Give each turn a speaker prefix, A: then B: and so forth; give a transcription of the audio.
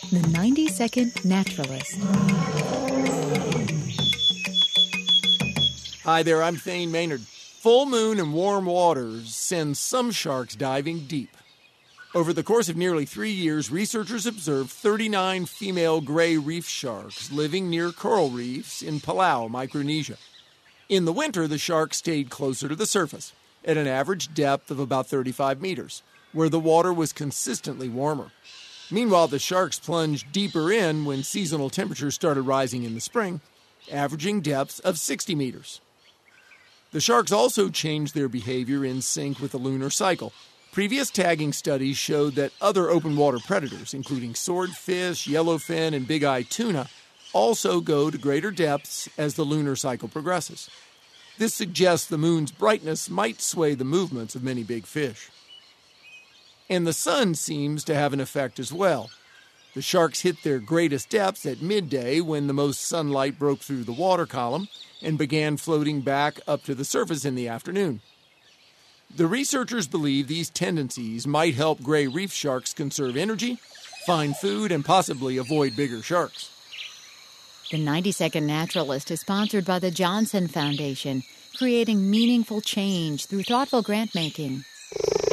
A: The 90-Second Naturalist.
B: Hi there, I'm Thane Maynard. Full moon and warm waters send some sharks diving deep. Over the course of nearly 3 years, researchers observed 39 female gray reef sharks living near coral reefs in Palau, Micronesia. In the winter, the sharks stayed closer to the surface, at an average depth of about 35 meters, where the water was consistently warmer. Meanwhile, the sharks plunged deeper in when seasonal temperatures started rising in the spring, averaging depths of 60 meters. The sharks also changed their behavior in sync with the lunar cycle. Previous tagging studies showed that other open water predators, including swordfish, yellowfin, and big-eye tuna, also go to greater depths as the lunar cycle progresses. This suggests the moon's brightness might sway the movements of many big fish. And the sun seems to have an effect as well. The sharks hit their greatest depths at midday when the most sunlight broke through the water column and began floating back up to the surface in the afternoon. The researchers believe these tendencies might help gray reef sharks conserve energy, find food, and possibly avoid bigger sharks.
A: The 90-Second Naturalist is sponsored by the Johnson Foundation, creating meaningful change through thoughtful grant making.